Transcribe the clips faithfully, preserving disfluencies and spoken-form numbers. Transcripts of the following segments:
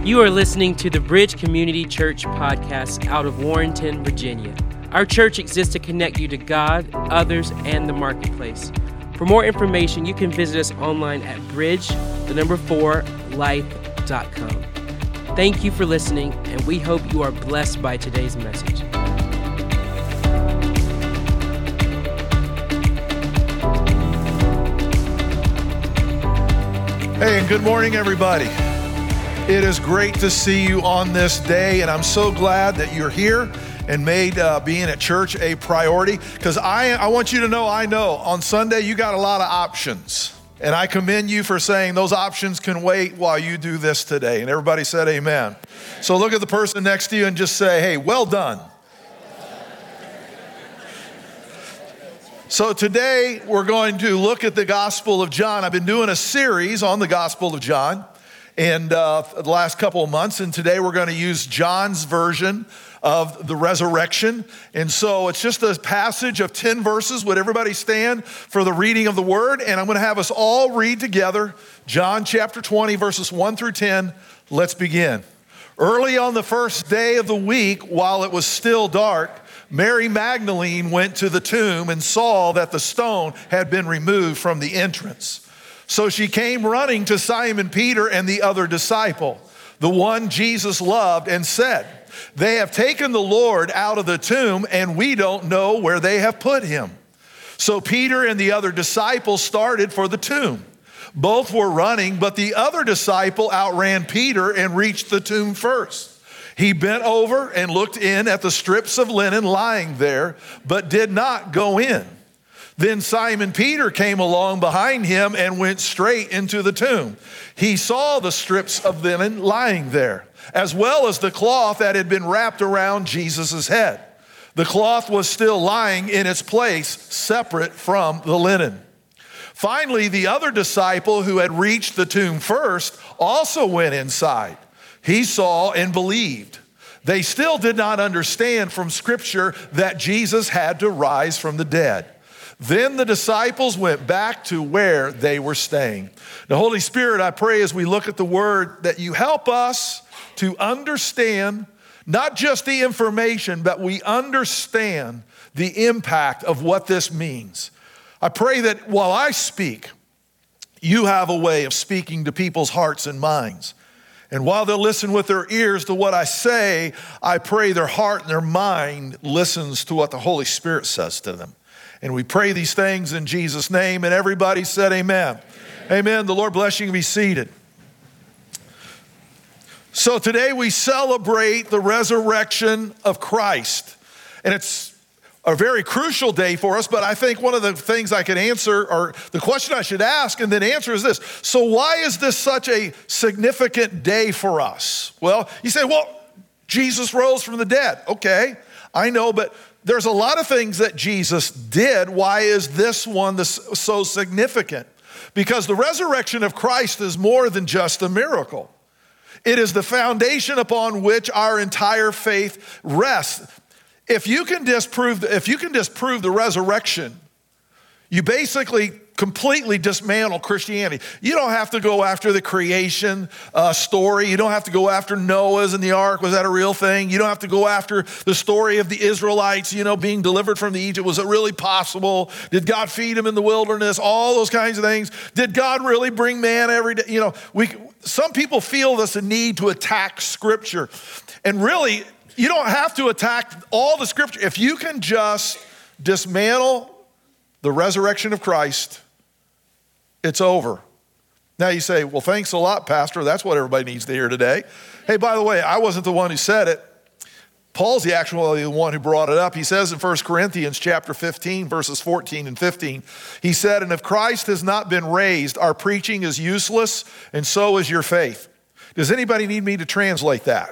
You are listening to the Bridge Community Church podcast out of Warrenton, Virginia. Our church exists to connect you to God, others, and the marketplace. For more information, you can visit us online at bridge, the number four, life dot com. Thank you for listening, and we hope you are blessed by today's message. Hey, and good morning, everybody. It is great to see you on this day, and I'm so glad that you're here and made uh, being at church a priority, because I, I want you to know, I know, on Sunday you got a lot of options, and I commend you for saying those options can wait while you do this today, and everybody said amen. So look at the person next to you and just say, hey, well done. So today we're going to look at the Gospel of John. I've been doing a series on the Gospel of John and uh, the last couple of months, and today we're going to use John's version of the resurrection. And so it's just a passage of ten verses. Would everybody stand for the reading of the word? And I'm going to have us all read together John chapter twenty, verses one through ten. Let's begin. Early on the first day of the week, while it was still dark, Mary Magdalene went to the tomb and saw that the stone had been removed from the entrance. So she came running to Simon Peter and the other disciple, the one Jesus loved, and said, "They have taken the Lord out of the tomb, and we don't know where they have put him." So Peter and the other disciple started for the tomb. Both were running, but the other disciple outran Peter and reached the tomb first. He bent over and looked in at the strips of linen lying there, but did not go in. Then Simon Peter came along behind him and went straight into the tomb. He saw the strips of linen lying there, as well as the cloth that had been wrapped around Jesus' head. The cloth was still lying in its place, separate from the linen. Finally, the other disciple who had reached the tomb first also went inside. He saw and believed. They still did not understand from Scripture that Jesus had to rise from the dead. Then the disciples went back to where they were staying. Now, Holy Spirit, I pray as we look at the word that you help us to understand not just the information, but we understand the impact of what this means. I pray that while I speak, you have a way of speaking to people's hearts and minds. And while they'll listen with their ears to what I say, I pray their heart and their mind listens to what the Holy Spirit says to them. And we pray these things in Jesus' name, and everybody said amen. Amen. Amen. The Lord bless you and be seated. So today we celebrate the resurrection of Christ. And it's a very crucial day for us, but I think one of the things I could answer, or the question I should ask and then answer, is this. So why is this such a significant day for us? Well, you say, well, Jesus rose from the dead. Okay, I know, but there's a lot of things that Jesus did. Why is this one this, so significant? Because the resurrection of Christ is more than just a miracle. It is the foundation upon which our entire faith rests. If you can disprove, if you can disprove the resurrection, you basically completely dismantle Christianity. You don't have to go after the creation uh, story. You don't have to go after Noah's and the ark. Was that a real thing? You don't have to go after the story of the Israelites, you know, being delivered from the Egypt. Was it really possible? Did God feed them in the wilderness? All those kinds of things. Did God really bring man every day? You know, we. Some people feel this a need to attack Scripture. And really, you don't have to attack all the Scripture. If you can just dismantle the resurrection of Christ, it's over. Now you say, well, thanks a lot, Pastor. That's what everybody needs to hear today. Hey, by the way, I wasn't the one who said it. Paul's the actually the one who brought it up. He says in First Corinthians chapter fifteen, verses fourteen and fifteen, he said, "And if Christ has not been raised, our preaching is useless, and so is your faith." Does anybody need me to translate that?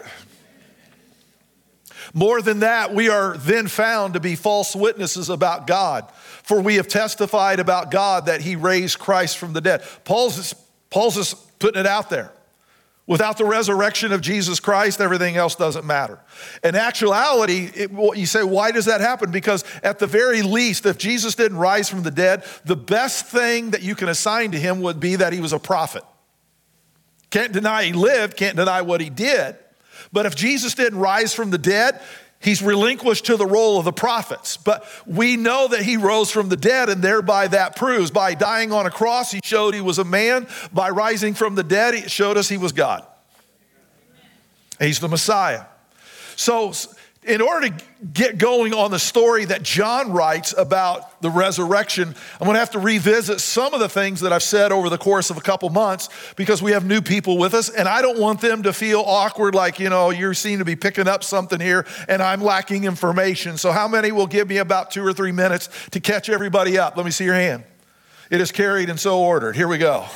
More than that, we are then found to be false witnesses about God, for we have testified about God that he raised Christ from the dead. Paul's just, Paul's just putting it out there. Without the resurrection of Jesus Christ, everything else doesn't matter. In actuality, it, you say, why does that happen? Because at the very least, if Jesus didn't rise from the dead, the best thing that you can assign to him would be that he was a prophet. Can't deny he lived, can't deny what he did. But if Jesus didn't rise from the dead, he's relinquished to the role of the prophets. But we know that he rose from the dead, and thereby that proves. By dying on a cross, he showed he was a man. By rising from the dead, he showed us he was God. He's the Messiah. So in order to get going on the story that John writes about the resurrection, I'm going to have to revisit some of the things that I've said over the course of a couple months because we have new people with us, and I don't want them to feel awkward like, you know, you seem to be picking up something here and I'm lacking information. So how many will give me about two or three minutes to catch everybody up? Let me see your hand. It is carried and so ordered. Here we go.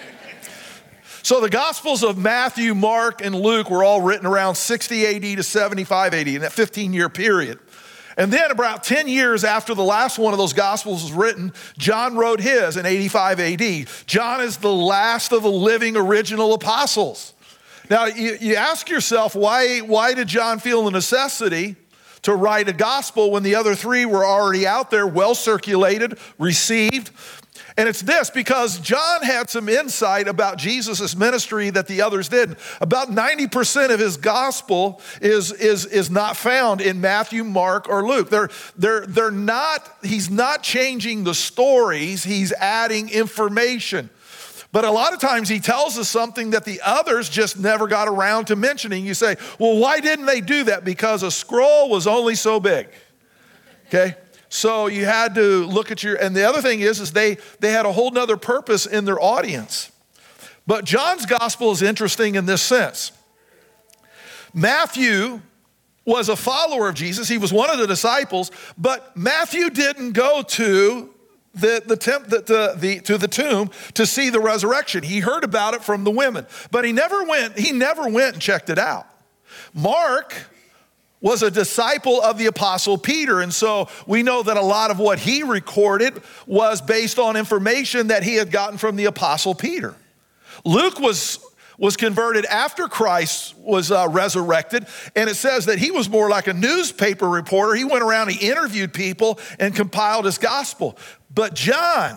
So the Gospels of Matthew, Mark, and Luke were all written around sixty A D to seventy-five A D in that fifteen-year period. And then about ten years after the last one of those Gospels was written, John wrote his in eighty-five A D. John is the last of the living original apostles. Now, you, you ask yourself, why, why did John feel the necessity to write a gospel when the other three were already out there, well circulated, received? And it's this, because John had some insight about Jesus' ministry that the others didn't. About ninety percent of his gospel is, is, is not found in Matthew, Mark, or Luke. They're, they're, they're not, he's not changing the stories, he's adding information. But a lot of times he tells us something that the others just never got around to mentioning. You say, well, why didn't they do that? Because a scroll was only so big, okay? So you had to look at your, and the other thing is, is they, they had a whole nother purpose in their audience. But John's gospel is interesting in this sense. Matthew was a follower of Jesus. He was one of the disciples, but Matthew didn't go to the, the, temp, the, the, the, to the tomb to see the resurrection. He heard about it from the women, but he never went, he never went and checked it out. Mark was a disciple of the Apostle Peter. And so we know that a lot of what he recorded was based on information that he had gotten from the Apostle Peter. Luke was, was converted after Christ was uh, resurrected. And it says that he was more like a newspaper reporter. He went around, he interviewed people and compiled his gospel. But John,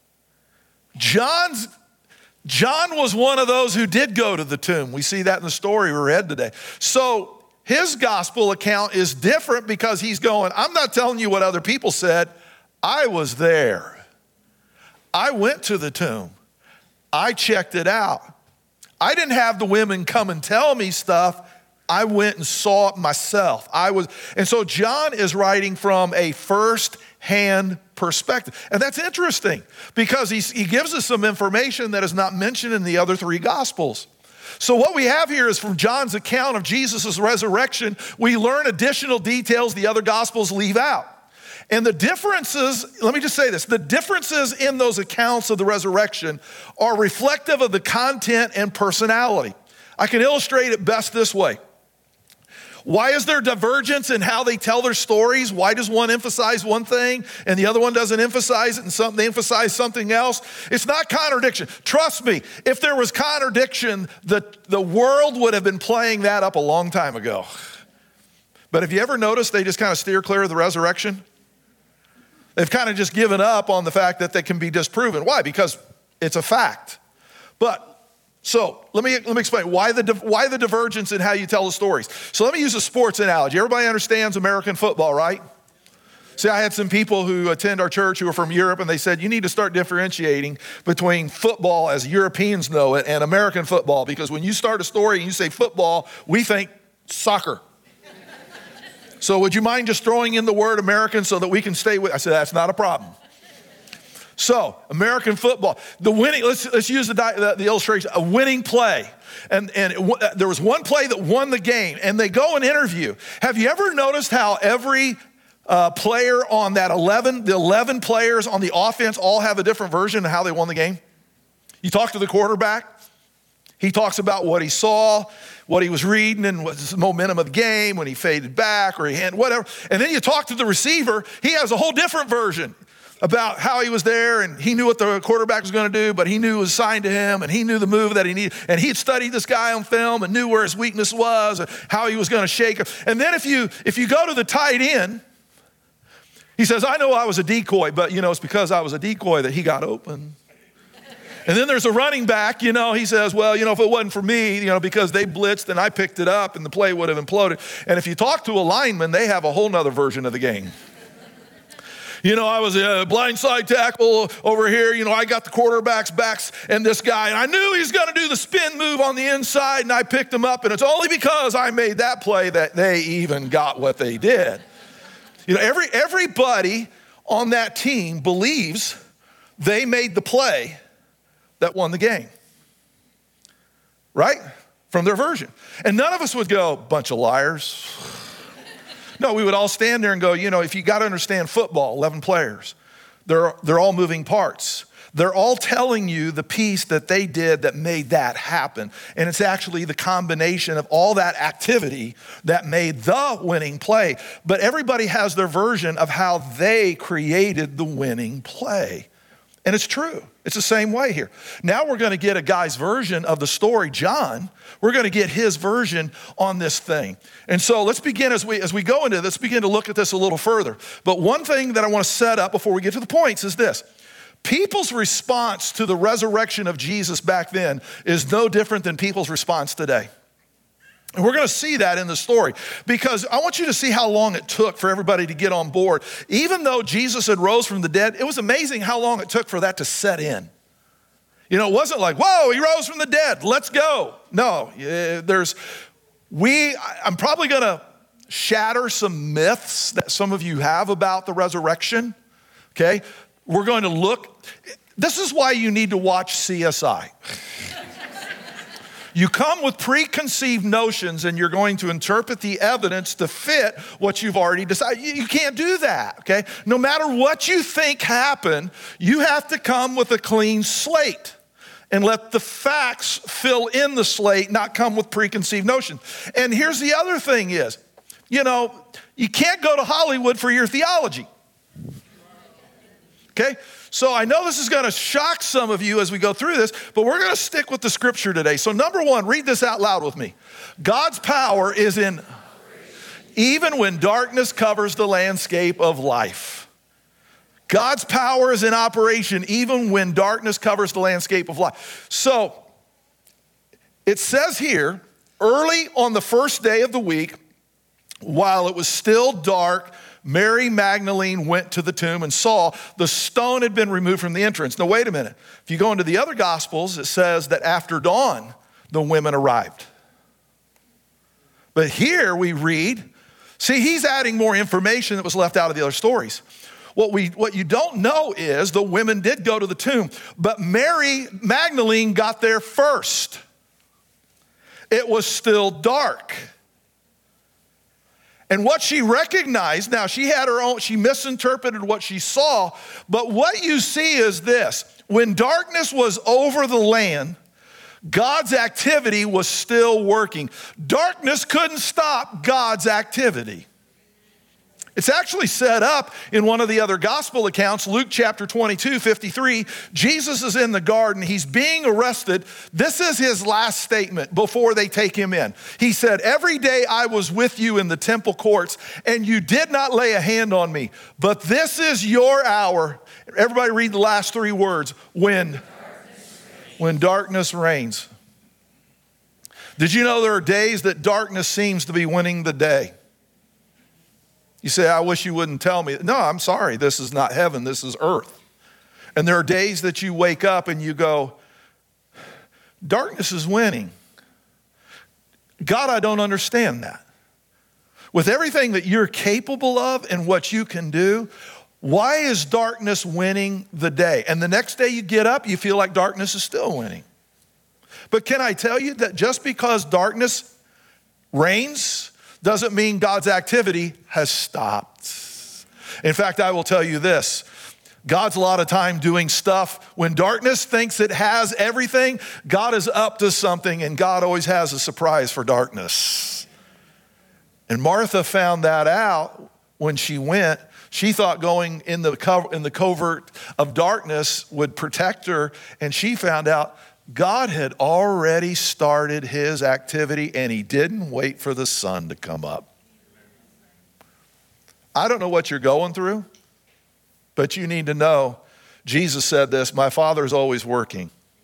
John's, John was one of those who did go to the tomb. We see that in the story we read today. So his gospel account is different because he's going, I'm not telling you what other people said. I was there. I went to the tomb. I checked it out. I didn't have the women come and tell me stuff. I went and saw it myself. I was, and so John is writing from a first-hand perspective. And that's interesting because he's, he gives us some information that is not mentioned in the other three gospels. So what we have here is from John's account of Jesus' resurrection, we learn additional details the other gospels leave out. And the differences, let me just say this, the differences in those accounts of the resurrection are reflective of the content and personality. I can illustrate it best this way. Why is there divergence in how they tell their stories? Why does one emphasize one thing and the other one doesn't emphasize it and some, they emphasize something else? It's not contradiction. Trust me, if there was contradiction, the, the world would have been playing that up a long time ago. But have you ever noticed they just kind of steer clear of the resurrection? They've kind of just given up on the fact that they can be disproven. Why? Because it's a fact. But So let me, let me explain why the, why the divergence in how you tell the stories. So let me use a sports analogy. Everybody understands American football, right? See, I had some people who attend our church who are from Europe, and they said, you need to start differentiating between football as Europeans know it and American football, because when you start a story and you say football, we think soccer. So would you mind just throwing in the word American so that we can stay with, I said, that's not a problem. So, American football, the winning, let's, let's use the, the, the illustration, a winning play. And, and it, there was one play that won the game, and they go and interview. Have you ever noticed how every uh, player on that eleven, the eleven players on the offense all have a different version of how they won the game? You talk to the quarterback, he talks about what he saw, what he was reading, and what's the momentum of the game, when he faded back or he had whatever. And then you talk to the receiver, he has a whole different version about how he was there, and he knew what the quarterback was going to do, but he knew it was assigned to him, and he knew the move that he needed, and he had studied this guy on film and knew where his weakness was and how he was going to shake him. And then if you if you go to the tight end, he says, I know I was a decoy, but you know it's because I was a decoy that he got open. And then there's a running back, you know, he says, well, you know, if it wasn't for me, you know, because they blitzed and I picked it up and the play would have imploded. And if you talk to a lineman, they have a whole nother version of the game. You know, I was a blindside tackle over here. You know, I got the quarterback's backs and this guy, and I knew he was going to do the spin move on the inside, and I picked him up, and it's only because I made that play that they even got what they did. You know, every everybody on that team believes they made the play that won the game, right? From their version. And none of us would go, bunch of liars. No, we would all stand there and go, you know, if you got to understand football, eleven players, they're, they're all moving parts. They're all telling you the piece that they did that made that happen. And it's actually the combination of all that activity that made the winning play. But everybody has their version of how they created the winning play. And it's true. It's the same way here. Now we're going to get a guy's version of the story, John. We're going to get his version on this thing. And so let's begin as we as we go into this, let's begin to look at this a little further. But one thing that I want to set up before we get to the points is this. People's response to the resurrection of Jesus back then is no different than people's response today. And we're going to see that in the story because I want you to see how long it took for everybody to get on board. Even though Jesus had rose from the dead, it was amazing how long it took for that to set in. You know, it wasn't like, whoa, he rose from the dead, let's go. No, there's, we, I'm probably going to shatter some myths that some of you have about the resurrection, okay? We're going to look, this is why you need to watch C S I. You come with preconceived notions and you're going to interpret the evidence to fit what you've already decided. You can't do that, okay? No matter what you think happened, you have to come with a clean slate and let the facts fill in the slate, not come with preconceived notions. And here's the other thing is, you know, you can't go to Hollywood for your theology, okay? So I know this is going to shock some of you as we go through this, but we're going to stick with the scripture today. So number one, read this out loud with me. God's power is in even when darkness covers the landscape of life. God's power is in operation even when darkness covers the landscape of life. So it says here, early on the first day of the week, while it was still dark, Mary Magdalene went to the tomb and saw the stone had been removed from the entrance. Now, wait a minute. If you go into the other Gospels, it says that after dawn, the women arrived. But here we read, see, he's adding more information that was left out of the other stories. What, we, what you don't know is the women did go to the tomb, but Mary Magdalene got there first. It was still dark. And what she recognized, now she had her own, she misinterpreted what she saw, but what you see is this. When darkness was over the land, God's activity was still working. Darkness couldn't stop God's activity. It's actually set up in one of the other gospel accounts, Luke chapter twenty-two, fifty-three. Jesus is in the garden. He's being arrested. This is his last statement before they take him in. He said, every day I was with you in the temple courts, and you did not lay a hand on me. But this is your hour. Everybody read the last three words. When, when darkness reigns. Did you know there are days that darkness seems to be winning the day? You say, I wish you wouldn't tell me. No, I'm sorry. This is not heaven. This is earth. And there are days that you wake up and you go, darkness is winning. God, I don't understand that. With everything that you're capable of and what you can do, why is darkness winning the day? And the next day you get up, you feel like darkness is still winning. But can I tell you that just because darkness reigns doesn't mean God's activity has stopped. In fact, I will tell you this. God's a lot of time doing stuff. When darkness thinks it has everything, God is up to something, and God always has a surprise for darkness. And Martha found that out when she went. She thought going in the cover, in the covert of darkness would protect her, and she found out God had already started his activity, and he didn't wait for the sun to come up. I don't know what you're going through, but you need to know, Jesus said this, my Father's always working.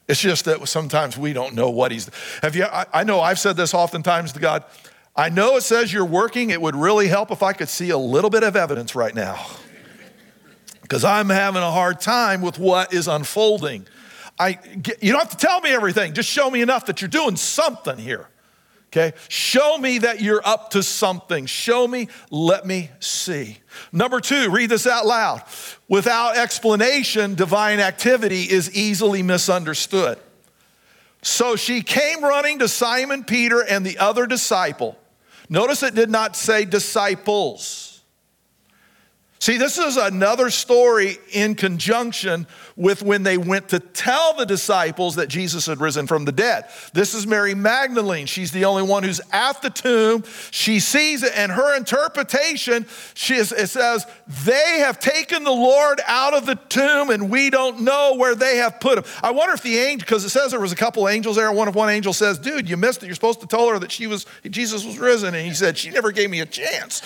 It's just that sometimes we don't know what he's, have you, I, I know I've said this oftentimes to God, I know it says you're working. It would really help if I could see a little bit of evidence right now, because I'm having a hard time with what is unfolding. I, you don't have to tell me everything. Just show me enough that you're doing something here. Okay, show me that you're up to something. Show me, let me see. Number two, read this out loud. Without explanation, divine activity is easily misunderstood. So she came running to Simon Peter and the other disciple. Notice it did not say disciples. See, this is another story in conjunction with when they went to tell the disciples that Jesus had risen from the dead. This is Mary Magdalene. She's the only one who's at the tomb. She sees it, and her interpretation, she is, it says, they have taken the Lord out of the tomb, and we don't know where they have put him. I wonder if the angel, because it says there was a couple angels there, and one of one angel says, dude, you missed it. You're supposed to tell her that she was Jesus was risen. And he said, she never gave me a chance.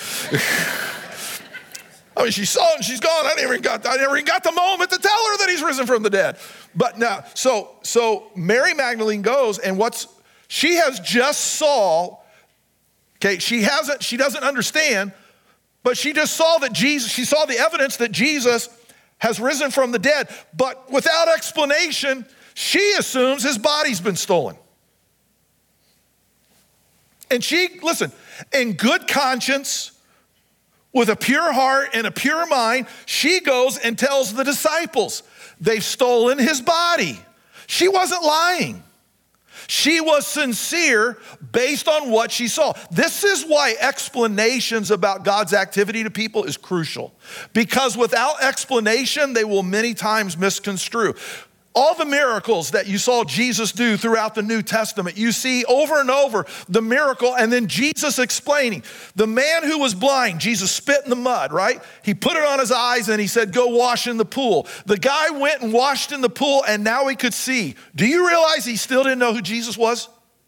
I mean, she saw it and she's gone. I never even got, I never even got the moment to tell her that he's risen from the dead. But now, so, so Mary Magdalene goes, and what's, she has just saw, okay, she hasn't, she doesn't understand, but she just saw that Jesus, she saw the evidence that Jesus has risen from the dead, but without explanation, she assumes his body's been stolen. And she, listen, in good conscience, with a pure heart and a pure mind, she goes and tells the disciples, they've stolen his body. She wasn't lying. She was sincere based on what she saw. This is why explanations about God's activity to people is crucial, because without explanation, they will many times misconstrue. All the miracles that you saw Jesus do throughout the New Testament, you see over and over the miracle and then Jesus explaining. The man who was blind, Jesus spit in the mud, right? He put it on his eyes and he said, go wash in the pool. The guy went and washed in the pool and now he could see. Do you realize he still didn't know who Jesus was?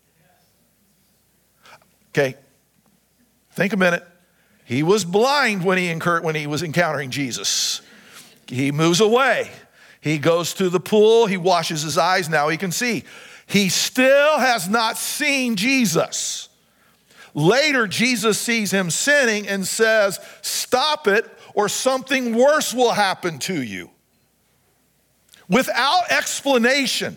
Okay, think a minute. He was blind when he, incurred, when he was encountering Jesus. He moves away. He goes to the pool, he washes his eyes, now he can see. He still has not seen Jesus. Later, Jesus sees him sinning and says, stop it or something worse will happen to you. Without explanation,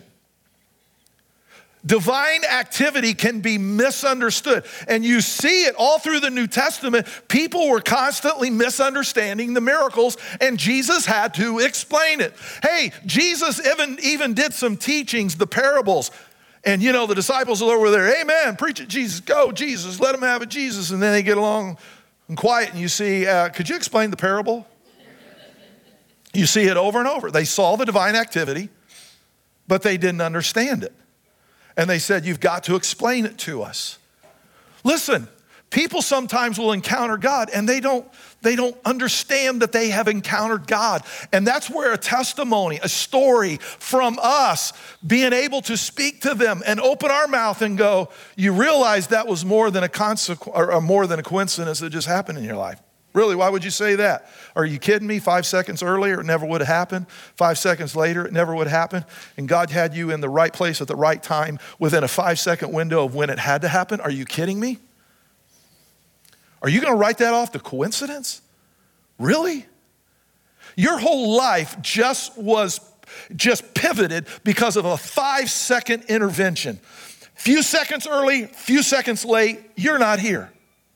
divine activity can be misunderstood. And you see it all through the New Testament. People were constantly misunderstanding the miracles, and Jesus had to explain it. Hey, Jesus even, even did some teachings, the parables. And you know, the disciples are over there, amen, preach it, Jesus, go, Jesus, let them have it, Jesus. And then they get along and quiet, and you see, uh, could you explain the parable? You see it over and over. They saw the divine activity, but they didn't understand it. And they said, you've got to explain it to us. Listen, people sometimes will encounter God and they don't, they don't understand that they have encountered God. And that's where a testimony, a story from us being able to speak to them and open our mouth and go, you realize that was more than a consequence or more than a coincidence that just happened in your life. Really, why would you say that? Are you kidding me? Five seconds earlier, it never would have happened. Five seconds later, it never would have happened. And God had you in the right place at the right time within a five-second window of when it had to happen. Are you kidding me? Are you going to write that off to coincidence? Really? Your whole life just was just pivoted because of a five-second intervention. Few seconds early, few seconds late, you're not here.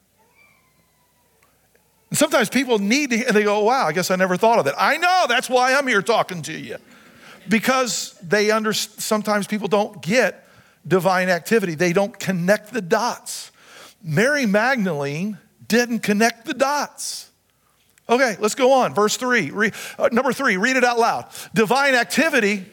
And sometimes people need to, and they go, wow, I guess I never thought of that. I know, that's why I'm here talking to you. Because they under, sometimes people don't get divine activity. They don't connect the dots. Mary Magdalene didn't connect the dots. Okay, let's go on. Verse three, Re, uh, number three, read it out loud. Divine activity,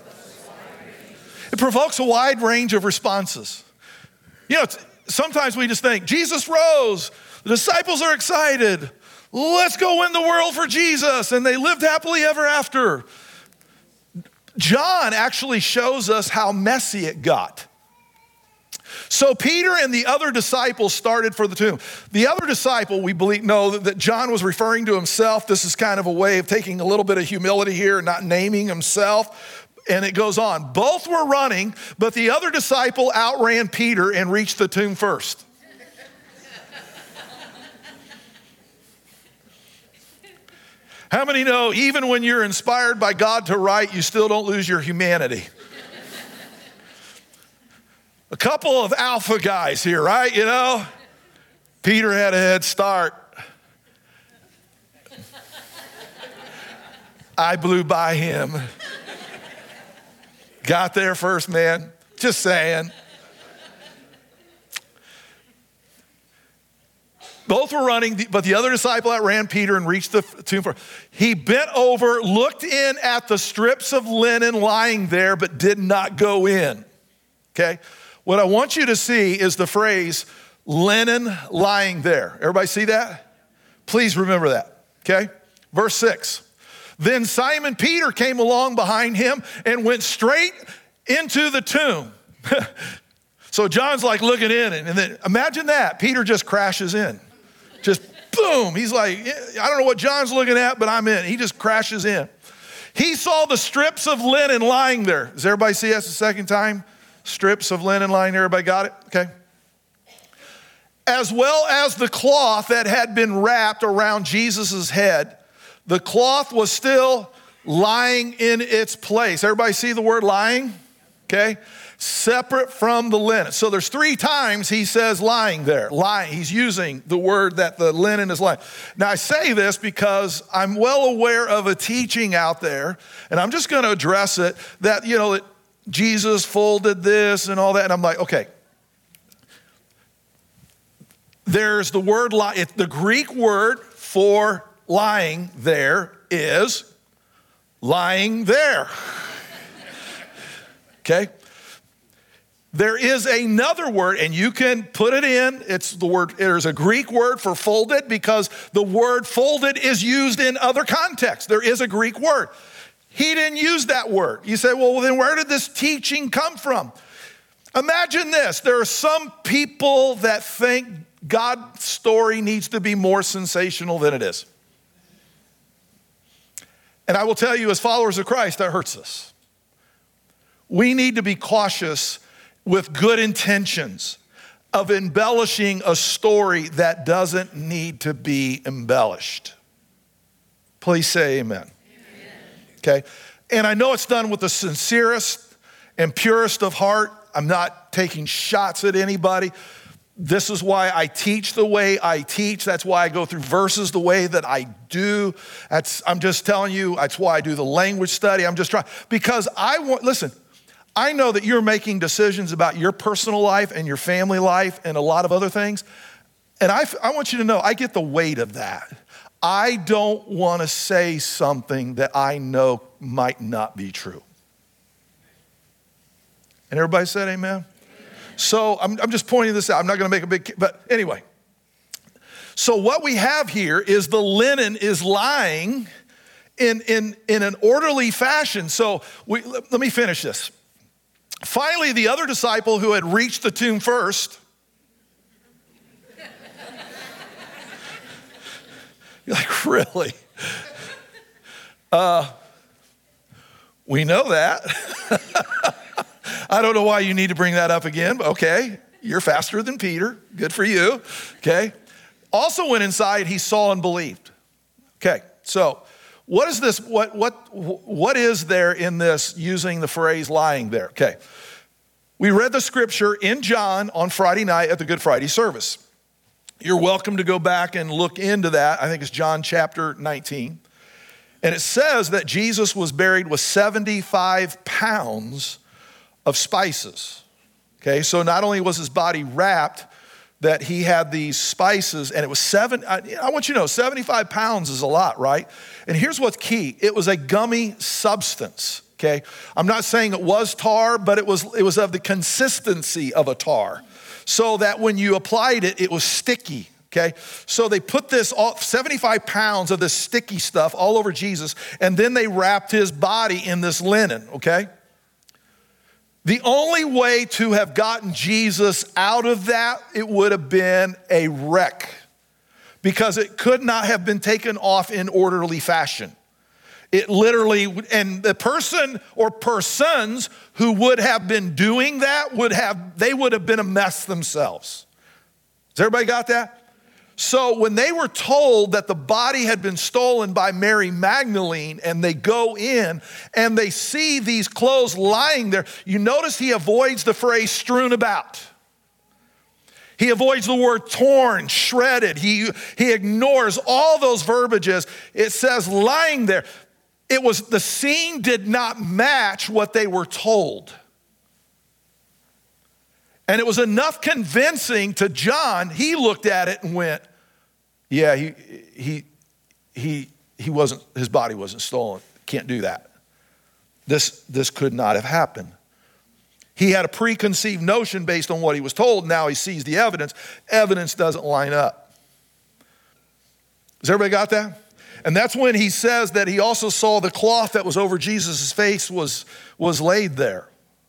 it provokes a wide range of responses. You know, sometimes we just think, Jesus rose. The disciples are excited. Let's go win the world for Jesus. And they lived happily ever after. John actually shows us how messy it got. So Peter and the other disciples started for the tomb. The other disciple, we believe, know that, that John was referring to himself. This is kind of a way of taking a little bit of humility here and not naming himself. and it goes on. Both were running, but the other disciple outran Peter and reached the tomb first. How many know even when you're inspired by God to write, you still don't lose your humanity? A couple of alpha guys here, right? You know, Peter had a head start. I blew by him. Got there first, man. Just saying. Both were running, but the other disciple outran Peter and reached the tomb first. He bent over, looked in at the strips of linen lying there, but did not go in. Okay? What I want you to see is the phrase, linen lying there. Everybody see that? Please remember that. Okay? Verse six. Then Simon Peter came along behind him and went straight into the tomb. So John's like looking in, and then imagine that. Peter just crashes in. Just boom. He's like, I don't know what John's looking at, but I'm in. He just crashes in. He saw the strips of linen lying there. Does everybody see us the second time? Strips of linen lying there. Everybody got it? Okay. As well as the cloth that had been wrapped around Jesus' head. The cloth was still lying in its place. Everybody see the word lying? Okay. Separate from the linen. So there's three times he says lying there. Lying. He's using the word that the linen is lying. Now I say this because I'm well aware of a teaching out there, and I'm just going to address it, that, you know, that Jesus folded this and all that. And I'm like, okay. There's the word lie. It, the Greek word for lying there is lying there. Okay? There is another word, and you can put it in. It's the word, there's a Greek word for folded, because the word folded is used in other contexts. There is a Greek word. He didn't use that word. You say, well, then where did this teaching come from? Imagine this. There are some people that think God's story needs to be more sensational than it is. And I will tell you, as followers of Christ, that hurts us. We need to be cautious with good intentions of embellishing a story that doesn't need to be embellished. Please say amen. Amen. Okay? And I know it's done with the sincerest and purest of heart. I'm not taking shots at anybody. This is why I teach the way I teach. That's why I go through verses the way that I do. That's, I'm just telling you, that's why I do the language study. I'm just trying, because I want, listen, I know that you're making decisions about your personal life and your family life and a lot of other things. And I, I want you to know, I get the weight of that. I don't want to say something that I know might not be true. And everybody said amen? So I'm, I'm just pointing this out. I'm not going to make a big, but anyway. So what we have here is the linen is lying in, in, in an orderly fashion. So we, let, let me finish this. Finally, the other disciple who had reached the tomb first, you're like, really? Uh, we know that. I don't know why you need to bring that up again, but okay. You're faster than Peter. Good for you. Okay. Also went inside, he saw and believed. Okay. So what is this? What, what, what is there in this using the phrase lying there? Okay. We read the scripture in John on Friday night at the Good Friday service. You're welcome to go back and look into that. I think it's John chapter nineteen. And it says that Jesus was buried with seventy-five pounds of spices. Okay, so not only was his body wrapped, that he had these spices, and it was seven, I, I want you to know, seventy-five pounds is a lot, right? And here's what's key. It was a gummy substance, okay? I'm not saying it was tar, but it was, it was of the consistency of a tar, so that when you applied it, it was sticky, okay? So they put this, all, seventy-five pounds of this sticky stuff all over Jesus, and then they wrapped his body in this linen, okay? The only way to have gotten Jesus out of that, it would have been a wreck, because it could not have been taken off in orderly fashion. It literally, and the person or persons who would have been doing that would have, they would have been a mess themselves. Has everybody got that? So when they were told that the body had been stolen by Mary Magdalene, and they go in and they see these clothes lying there, you notice he avoids the phrase strewn about. He avoids the word torn, shredded. He, he ignores all those verbiages. It says lying there. It was, the scene did not match what they were told. And it was enough convincing to John. He looked at it and went, yeah, he, he, he, he wasn't, his body wasn't stolen. Can't do that. This, this could not have happened. He had a preconceived notion based on what he was told. Now he sees the evidence. Evidence doesn't line up. Has everybody got that? And that's when he says that he also saw the cloth that was over Jesus' face was, was laid there.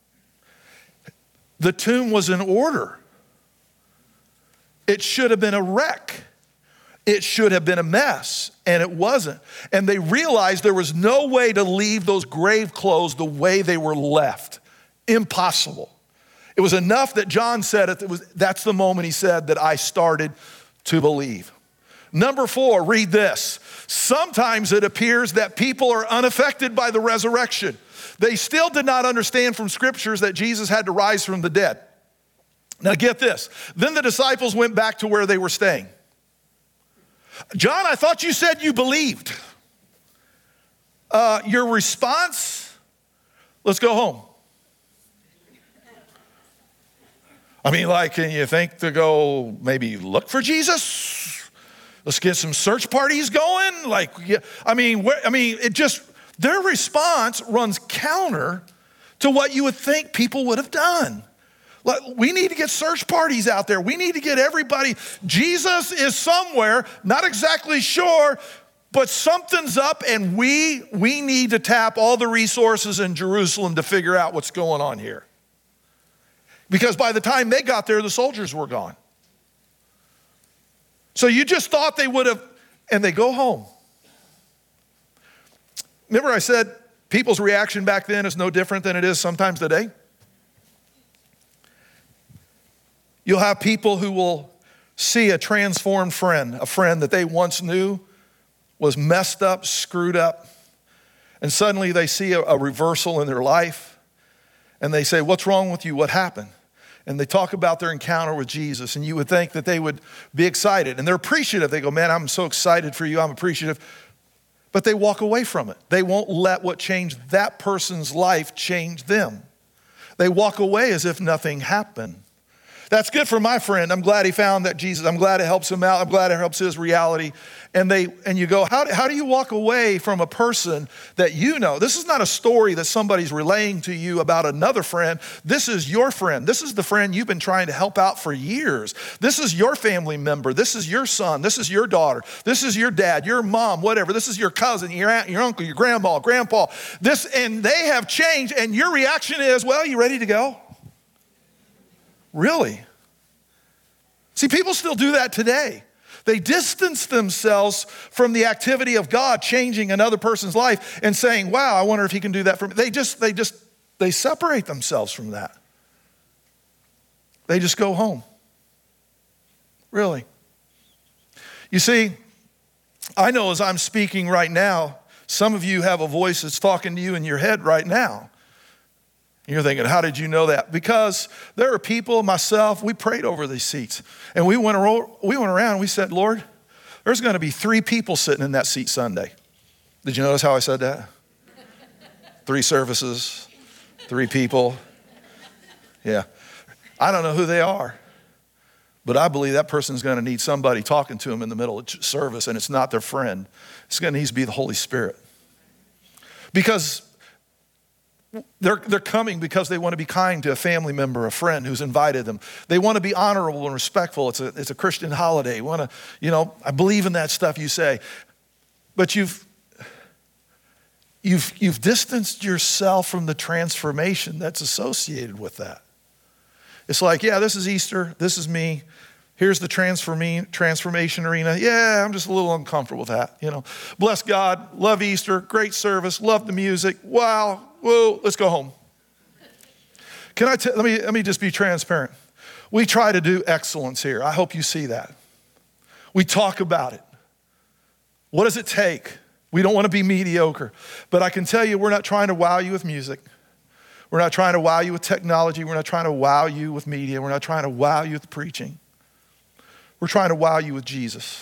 The tomb was in order. It should have been a wreck. It should have been a mess, and it wasn't. And they realized there was no way to leave those grave clothes the way they were left. Impossible. It was enough that John said it. It was, that's the moment he said that I started to believe. Number four, read this. Sometimes it appears that people are unaffected by the resurrection. They still did not understand from scriptures that Jesus had to rise from the dead. Now get this. Then the disciples went back to where they were staying. John, I thought you said you believed. Uh, your response, let's go home. I mean, like, can you think to go maybe look for Jesus? Let's get some search parties going. Like, yeah, I mean, where, I mean, it just, their response runs counter to what you would think people would have done. Like, we need to get search parties out there. We need to get everybody. Jesus is somewhere, not exactly sure, but something's up, and we, we need to tap all the resources in Jerusalem to figure out what's going on here. Because by the time they got there, the soldiers were gone. So you just thought they would have, and they go home. Remember I said people's reaction back then is no different than it is sometimes today? You'll have people who will see a transformed friend, a friend that they once knew was messed up, screwed up, and suddenly they see a, a reversal in their life, and they say, what's wrong with you? What happened? And they talk about their encounter with Jesus, and you would think that they would be excited, and they're appreciative. They go, man, I'm so excited for you. I'm appreciative. But they walk away from it. They won't let what changed that person's life change them. They walk away as if nothing happened. That's good for my friend. I'm glad he found that Jesus. I'm glad it helps him out. I'm glad it helps his reality. And they and you go, how do, how do you walk away from a person that you know? This is not a story that somebody's relaying to you about another friend. This is your friend. This is the friend you've been trying to help out for years. This is your family member. This is your son. This is your daughter. This is your dad, your mom, whatever. This is your cousin, your aunt, your uncle, your grandma, grandpa. This, and they have changed, and your reaction is, well, you ready to go? Really? See, people still do that today. They distance themselves from the activity of God changing another person's life and saying, wow, I wonder if he can do that for me. They just, they just, they separate themselves from that. They just go home. Really. You see, I know as I'm speaking right now, some of you have a voice that's talking to you in your head right now. You're thinking, how did you know that? Because there are people, myself, we prayed over these seats. And we went, we went around and we said, Lord, there's going to be three people sitting in that seat Sunday. Did you notice how I said that? Three services, three people. Yeah. I don't know who they are. But I believe that person's going to need somebody talking to them in the middle of service, and it's not their friend. It's going to need to be the Holy Spirit. Because They're, they're coming because they want to be kind to a family member, a friend who's invited them. They want to be honorable and respectful. It's a, it's a Christian holiday. You want to, you know, I believe in that stuff you say. But you've, you've, you've distanced yourself from the transformation that's associated with that. It's like, yeah, this is Easter. This is me. Here's the transforming, transformation arena. Yeah, I'm just a little uncomfortable with that, you know. Bless God, love Easter, great service, love the music. Wow, whoa, let's go home. Can I, t- let me, let me just be transparent. We try to do excellence here. I hope you see that. We talk about it. What does it take? We don't want to be mediocre. But I can tell you, we're not trying to wow you with music. We're not trying to wow you with technology. We're not trying to wow you with media. We're not trying to wow you with preaching. We're trying to wow you with Jesus.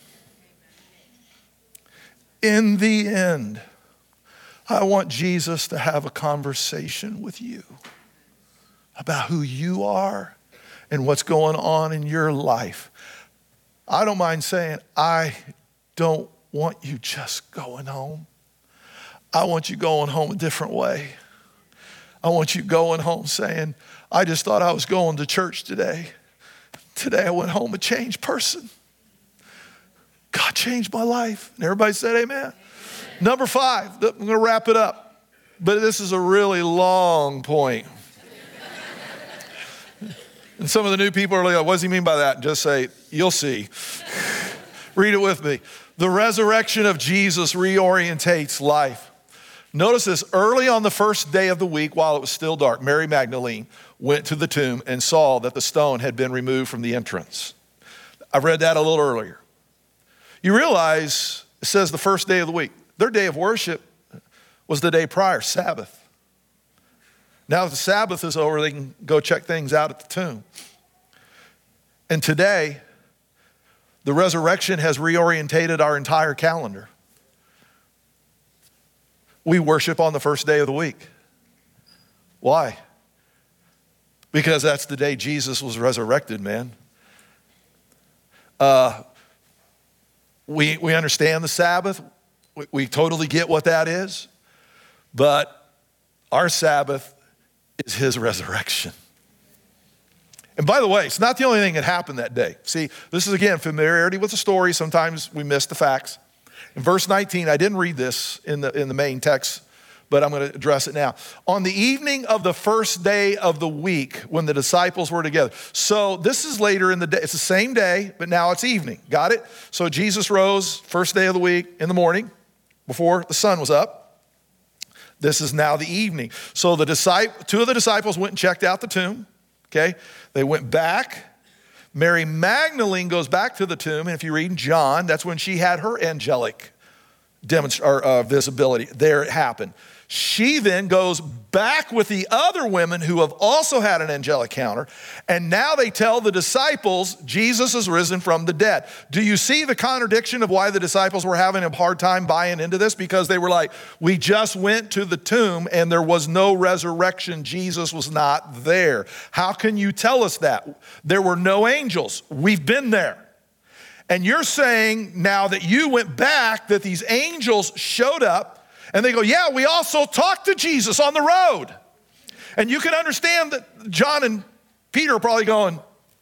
In the end, I want Jesus to have a conversation with you about who you are and what's going on in your life. I don't mind saying, I don't want you just going home. I want you going home a different way. I want you going home saying, I just thought I was going to church today. Today I went home a changed person. God changed my life. And everybody said amen. Amen. Number five, I'm going to wrap it up. But this is a really long point. And some of the new people are like, what does he mean by that? And just say, you'll see. Read it with me. The resurrection of Jesus reorientates life. Notice this, early on the first day of the week, while it was still dark, Mary Magdalene went to the tomb and saw that the stone had been removed from the entrance. I read that a little earlier. You realize it says the first day of the week. Their day of worship was the day prior, Sabbath. Now that the Sabbath is over, they can go check things out at the tomb. And today, the resurrection has reorientated our entire calendar. We worship on the first day of the week. Why? Because that's the day Jesus was resurrected, man. Uh, we, we understand the Sabbath. We, we totally get what that is. But our Sabbath is his resurrection. And by the way, it's not the only thing that happened that day. See, this is again, familiarity with the story. Sometimes we miss the facts. In verse nineteen, I didn't read this in the, in the main text, but I'm going to address it now. On the evening of the first day of the week, when the disciples were together. So this is later in the day. It's the same day, but now it's evening. Got it? So Jesus rose first day of the week in the morning before the sun was up. This is now the evening. So the disciple, two of the disciples went and checked out the tomb. Okay, they went back. Mary Magdalene goes back to the tomb, and if you read in John, that's when she had her angelic demonst- or, uh, visibility. There it happened. She then goes back with the other women who have also had an angelic encounter, and now they tell the disciples, Jesus is risen from the dead. Do you see the contradiction of why the disciples were having a hard time buying into this? Because they were like, we just went to the tomb and there was no resurrection. Jesus was not there. How can you tell us that? There were no angels. We've been there. And you're saying now that you went back that these angels showed up. And they go, yeah, we also talked to Jesus on the road. And you can understand that John and Peter are probably going,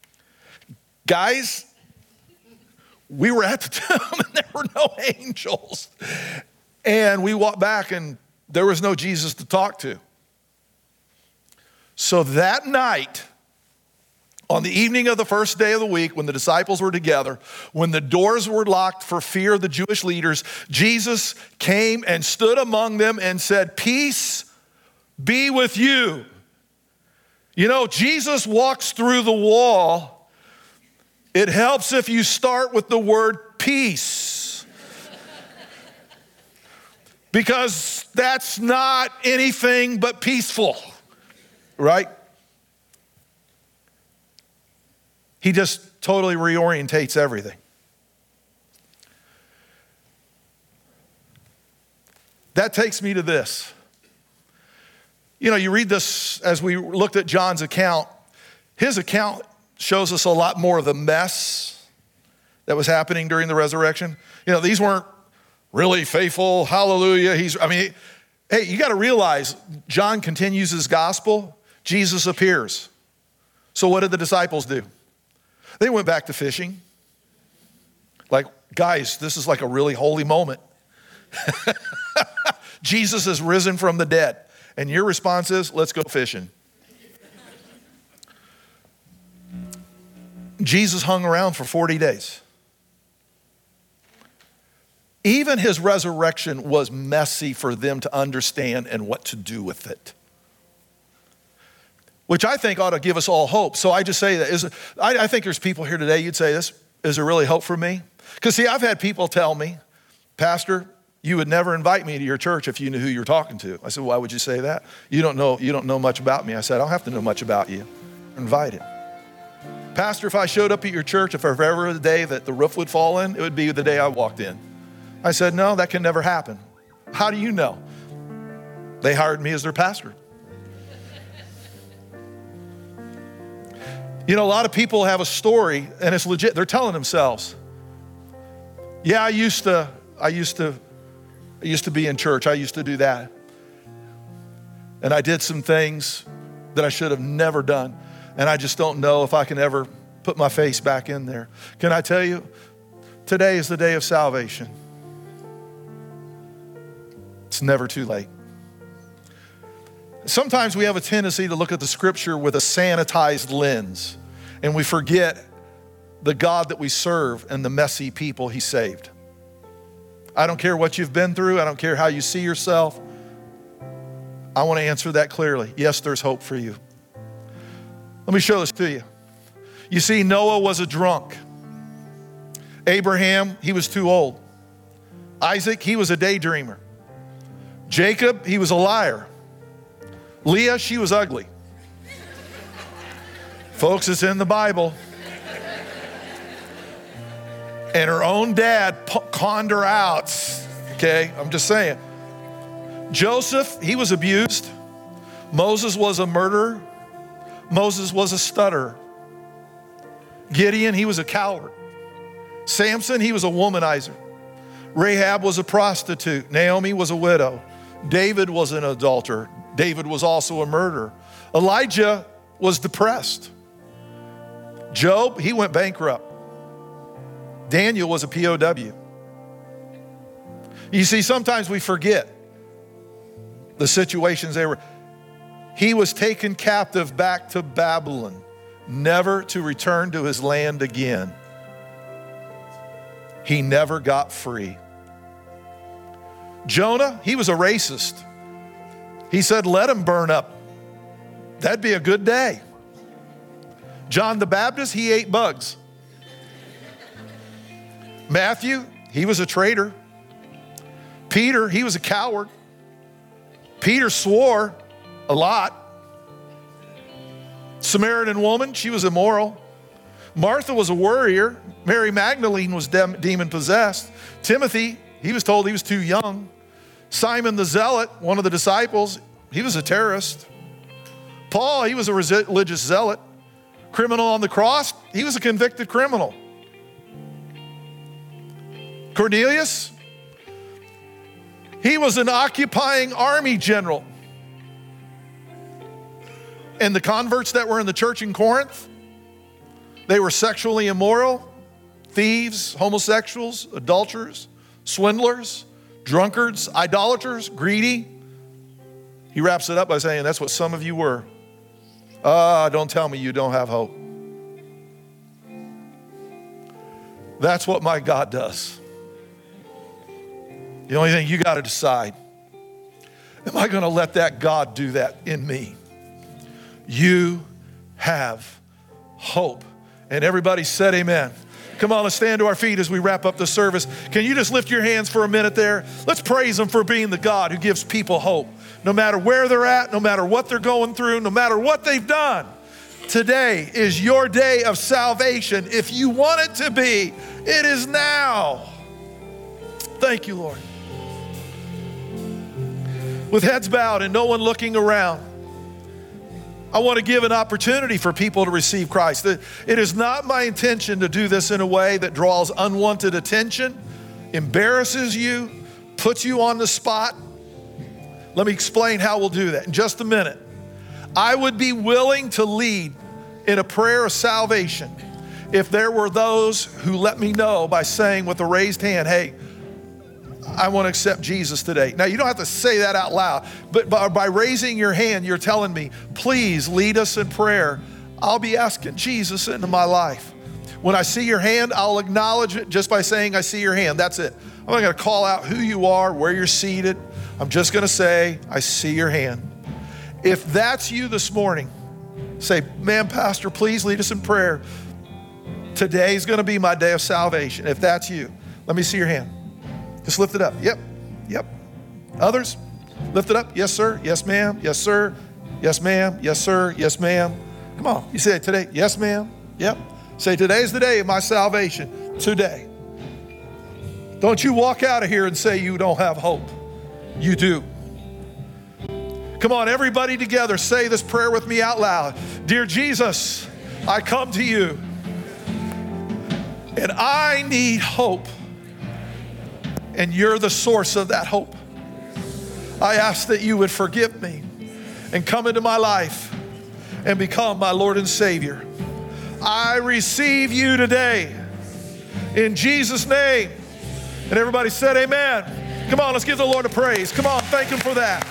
guys, we were at the tomb and there were no angels. And we walked back and there was no Jesus to talk to. So that night, on the evening of the first day of the week, when the disciples were together, when the doors were locked for fear of the Jewish leaders, Jesus came and stood among them and said, peace be with you. You know, Jesus walks through the wall. It helps if you start with the word peace. Because that's not anything but peaceful, right? He just totally reorientates everything. That takes me to this. You know, you read this as we looked at John's account. His account shows us a lot more of the mess that was happening during the resurrection. You know, these weren't really faithful, hallelujah. He's, I mean, hey, you got to realize John continues his gospel. Jesus appears. So what did the disciples do? They went back to fishing. Like, guys, this is like a really holy moment. Jesus is risen from the dead. And your response is, let's go fishing. Jesus hung around for forty days. Even his resurrection was messy for them to understand and what to do with it, which I think ought to give us all hope. So I just say that. Is, I, I think there's people here today, you'd say this, is there really hope for me? Because see, I've had people tell me, Pastor, you would never invite me to your church if you knew who you were talking to. I said, why would you say that? You don't know, you don't know much about me. I said, I don't have to know much about you. Invite him. Pastor, if I showed up at your church, if ever was a day that the roof would fall in, it would be the day I walked in. I said, no, that can never happen. How do you know? They hired me as their pastor. You know, a lot of people have a story and it's legit. They're telling themselves, yeah, I used to, I used to, I used to be in church. I used to do that. And I did some things that I should have never done. And I just don't know if I can ever put my face back in there. Can I tell you, today is the day of salvation. It's never too late. Sometimes we have a tendency to look at the scripture with a sanitized lens, and we forget the God that we serve and the messy people he saved. I don't care what you've been through. I don't care how you see yourself. I want to answer that clearly. Yes, there's hope for you. Let me show this to you. You see, Noah was a drunk. Abraham, he was too old. Isaac, he was a daydreamer. Jacob, he was a liar. Leah, she was ugly. Folks, it's in the Bible. And her own dad conned her out. Okay, I'm just saying. Joseph, he was abused. Moses was a murderer. Moses was a stutterer. Gideon, he was a coward. Samson, he was a womanizer. Rahab was a prostitute. Naomi was a widow. David was an adulterer. David was also a murderer. Elijah was depressed. Job, he went bankrupt. Daniel was a P O W. You see, sometimes we forget the situations they were. He was taken captive back to Babylon, never to return to his land again. He never got free. Jonah, he was a racist. He said, let him burn up. That'd be a good day. John the Baptist, he ate bugs. Matthew, he was a traitor. Peter, he was a coward. Peter swore a lot. Samaritan woman, she was immoral. Martha was a worrier. Mary Magdalene was dem- demon possessed. Timothy, he was told he was too young. Simon the Zealot, one of the disciples, he was a terrorist. Paul, he was a religious zealot. Criminal on the cross, he was a convicted criminal. Cornelius, he was an occupying army general. And the converts that were in the church in Corinth, they were sexually immoral, thieves, homosexuals, adulterers, swindlers, drunkards, idolaters, greedy. He wraps it up by saying, that's what some of you were. Ah, don't tell me you don't have hope. That's what my God does. The only thing you got to decide, am I going to let that God do that in me? You have hope. And everybody said amen. Come on, let's stand to our feet as we wrap up the service. Can you just lift your hands for a minute there? Let's praise him for being the God who gives people hope. No matter where they're at, no matter what they're going through, no matter what they've done. Today is your day of salvation. If you want it to be, it is now. Thank you, Lord. With heads bowed and no one looking around, I want to give an opportunity for people to receive Christ. It is not my intention to do this in a way that draws unwanted attention, embarrasses you, puts you on the spot. Let me explain how we'll do that in just a minute. I would be willing to lead in a prayer of salvation if there were those who let me know by saying with a raised hand, hey, I want to accept Jesus today. Now, you don't have to say that out loud, but by raising your hand, you're telling me, please lead us in prayer. I'll be asking Jesus into my life. When I see your hand, I'll acknowledge it just by saying I see your hand. That's it. I'm not going to call out who you are, where you're seated. I'm just going to say, I see your hand. If that's you this morning, say, man, Pastor, please lead us in prayer. Today's going to be my day of salvation. If that's you, let me see your hand. Just lift it up. Yep, yep. Others, lift it up. Yes, sir. Yes, ma'am. Yes, sir. Yes, ma'am. Yes, sir. Yes, ma'am. Come on. You say it today. Yes, ma'am. Yep. Say, today's the day of my salvation. Today. Don't you walk out of here and say you don't have hope. You do. Come on, everybody together, say this prayer with me out loud. Dear Jesus, I come to you, and I need hope, and you're the source of that hope. I ask that you would forgive me and come into my life and become my Lord and Savior. I receive you today in Jesus' name. And everybody said amen. Come on, let's give the Lord a praise. Come on, thank him for that.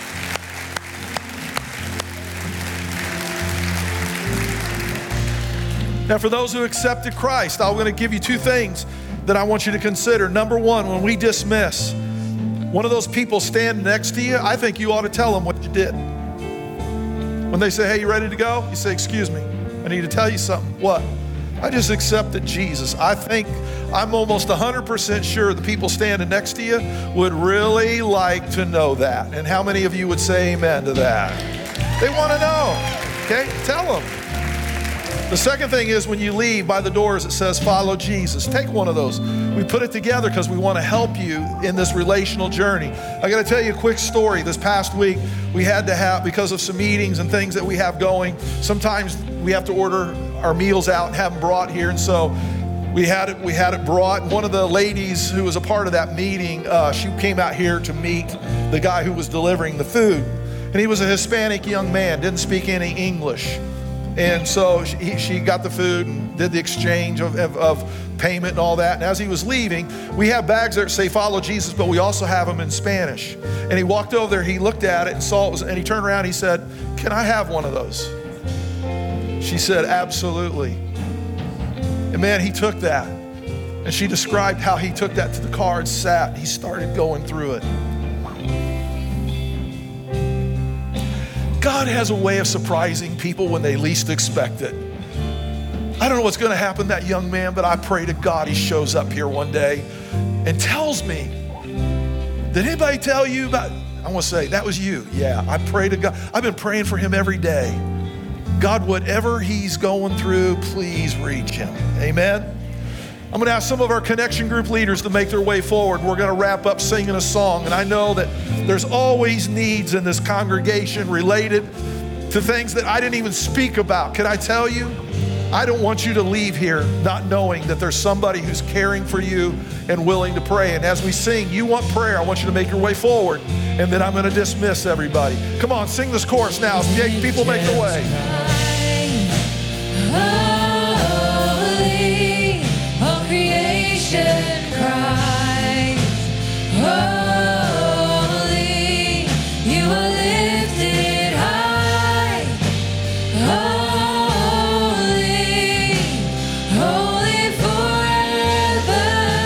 Now, for those who accepted Christ, I'm going to give you two things that I want you to consider. Number one, when we dismiss, one of those people standing next to you, I think you ought to tell them what you did. When they say, hey, you ready to go? You say, excuse me, I need to tell you something. What? I just accepted Jesus. I think, I'm almost one hundred percent sure the people standing next to you would really like to know that. And how many of you would say amen to that? They want to know, okay? Tell them. The second thing is when you leave by the doors, it says, follow Jesus. Take one of those. We put it together because we want to help you in this relational journey. I got to tell you a quick story. This past week, we had to have, because of some meetings and things that we have going, sometimes we have to order our meals out and have them brought here. And so we had it, we had it brought. One of the ladies who was a part of that meeting, uh, she came out here to meet the guy who was delivering the food. And he was a Hispanic young man, didn't speak any English. And so she, she got the food and did the exchange of, of, of payment and all that. And as he was leaving, we have bags that say follow Jesus, but we also have them in Spanish. And he walked over there, he looked at it and saw it was, and he turned around, he said, can I have one of those? She said, absolutely. And man, he took that. And she described how he took that to the car and sat. He started going through it. God has a way of surprising people when they least expect it. I don't know what's going to happen to that young man, but I pray to God he shows up here one day and tells me, did anybody tell you about, I want to say, that was you. Yeah, I pray to God. I've been praying for him every day. God, whatever he's going through, please reach him. Amen. I'm going to ask some of our connection group leaders to make their way forward. We're going to wrap up singing a song. And I know that there's always needs in this congregation related to things that I didn't even speak about. Can I tell you? I don't want you to leave here not knowing that there's somebody who's caring for you and willing to pray. And as we sing, you want prayer, I want you to make your way forward. And then I'm going to dismiss everybody. Come on, sing this chorus now. So people make their way. Creation cries, holy, you are lifted high, holy, holy forever.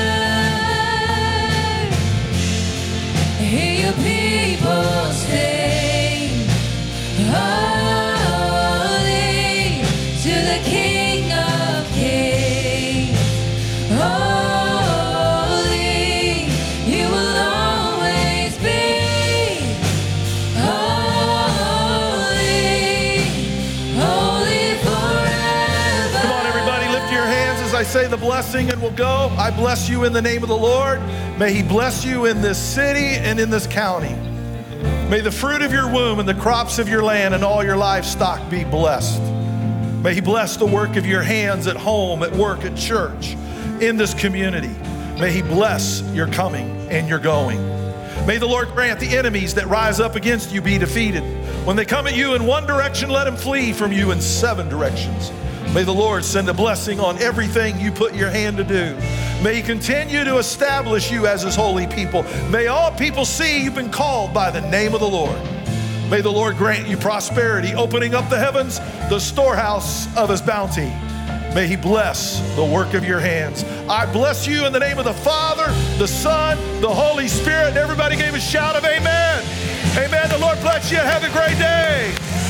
Hear your people sing, holy, to the King of Kings. Holy, you will always be holy, holy forever. Come on, everybody, lift your hands as I say the blessing and we'll go. I bless you in the name of the Lord. May he bless you in this city and in this county. May the fruit of your womb and the crops of your land and all your livestock be blessed. May he bless the work of your hands at home, at work, at church, in this community. May he bless your coming and your going. May the Lord grant the enemies that rise up against you be defeated. When they come at you in one direction, let them flee from you in seven directions. May the Lord send a blessing on everything you put your hand to do. May he continue to establish you as his holy people. May all people see you've been called by the name of the Lord. May the Lord grant you prosperity, opening up the heavens, the storehouse of his bounty. May he bless the work of your hands. I bless you in the name of the Father, the Son, the Holy Spirit. And everybody gave a shout of amen. Amen. The Lord bless you. Have a great day.